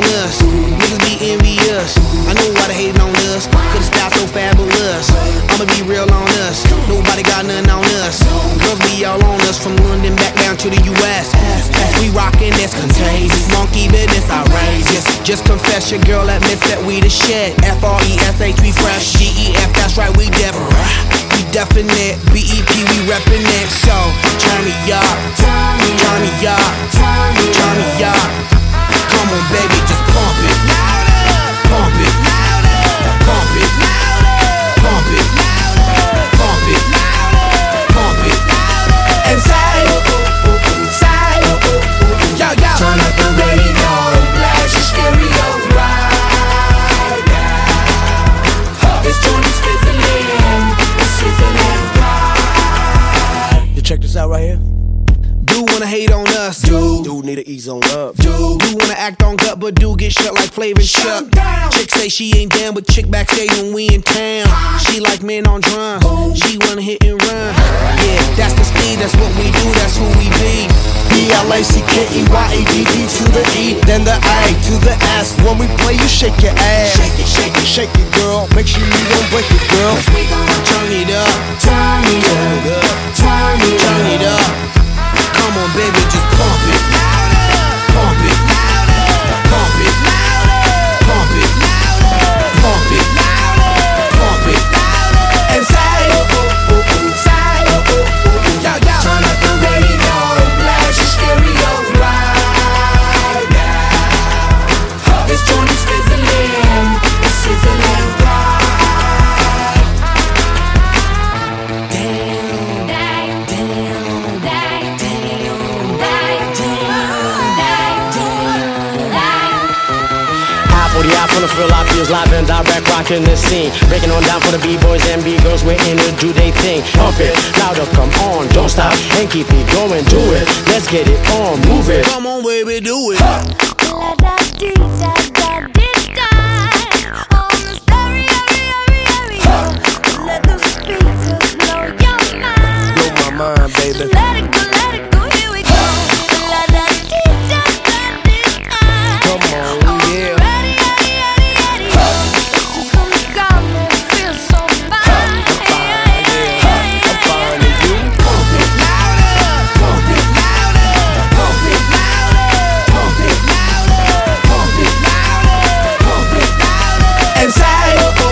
on us. Niggas be envious. I know why they hating on us. Cause the style so fabulous. I'ma be real on us. Nobody got nothing on us. Girls be all on us from London back down to the US. We rockin', that's contagious. Monkey business outrageous. Just confess your girl admits that we the shit. F-R-E-S-H, we fresh. G-E-F, that's right, we different. We definite. B-E-P, we reppin' it. So turn me up, turn me up, turn me up. Come on, baby, just pump it, pump it, pump it, pump it, pump it, pump it, and say, yo, yo. Turn up the radio, blast your stereo right now. This joint is fizzling, it's sizzling right. You check this out right here. Do wanna hate on us, Do need to ease on up. Do wanna act on gut, but do get shut like Flavor Shut. Chick say she ain't down, but chick backstage when we in town. She like men on drums, she wanna hit and run. Yeah, that's the speed, that's what we do, that's who we be. B-L-A-C-K-E-Y-A-D-D to the E, then the A to the S. When we play, you shake your ass. Shake it, shake it, shake it, girl. Make sure you don't break it, girl. We gon' Turn it up, turn it up, turn it up, turn it up. Come on, baby, just pump it, pump it, pump it, pump it, pump it, pump it, and say, yo, yo. turn up the radio, blast your stereo right now. This joint is fizzling, it's sizzling right. From the Philippines, live and direct, rocking the scene. Breaking on down for the B-boys and B-girls, we're in to do they thing. Pump it, louder, come on, don't stop, and keep it going, do it. Let's get it on, move it. Come on, baby, do it. Blow my mind, baby. Let it go, here we go. Come on, yeah. This is some God that feels so fine. I'm fine with you. Pump it louder, pump it louder, pump it louder, pump it louder, pump it louder, pump it louder, And say,